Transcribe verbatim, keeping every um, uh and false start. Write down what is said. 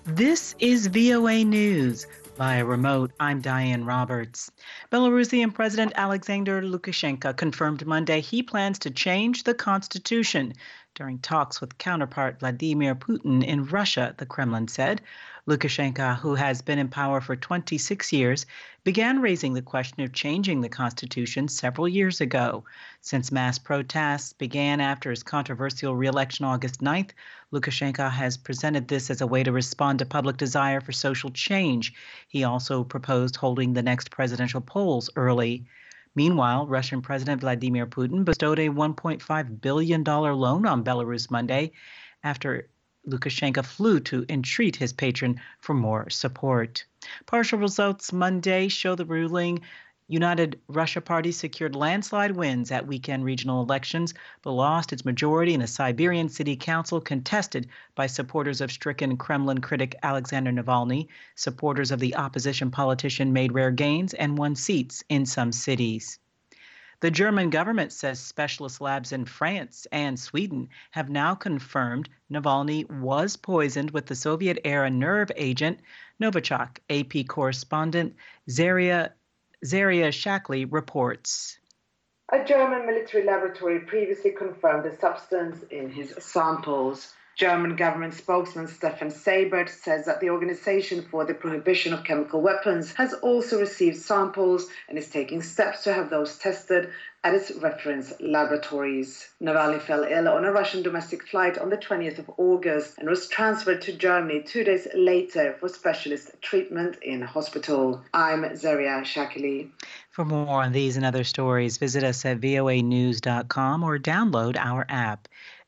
This is V O A News. Via remote, I'm Diane Roberts. Belarusian President Alexander Lukashenko confirmed Monday he plans to change the constitution during talks with counterpart Vladimir Putin in Russia, the Kremlin said. Lukashenko, who has been in power for twenty-six years, began raising the question of changing the constitution several years ago. Since mass protests began after his controversial re-election August ninth, Lukashenko has presented this as a way to respond to public desire for social change. He also proposed holding the next presidential polls early. Meanwhile, Russian President Vladimir Putin bestowed a one point five billion dollars loan on Belarus Monday after Lukashenko flew to entreat his patron for more support. Partial results Monday show the ruling United Russia Party secured landslide wins at weekend regional elections, but lost its majority in a Siberian city council contested by supporters of stricken Kremlin critic Alexander Navalny. Supporters of the opposition politician made rare gains and won seats in some cities. The German government says specialist labs in France and Sweden have now confirmed Navalny was poisoned with the Soviet-era nerve agent Novichok. A P correspondent Zaria Zaria Shackley reports. A German military laboratory previously confirmed the substance in his samples. German government spokesman Stefan Seibert says that the Organization for the Prohibition of Chemical Weapons has also received samples and is taking steps to have those tested at its reference laboratories. Navalny fell ill on a Russian domestic flight on the twentieth of August and was transferred to Germany two days later for specialist treatment in hospital. I'm Zaria Shakili. For more on these and other stories, visit us at voa news dot com or download our app.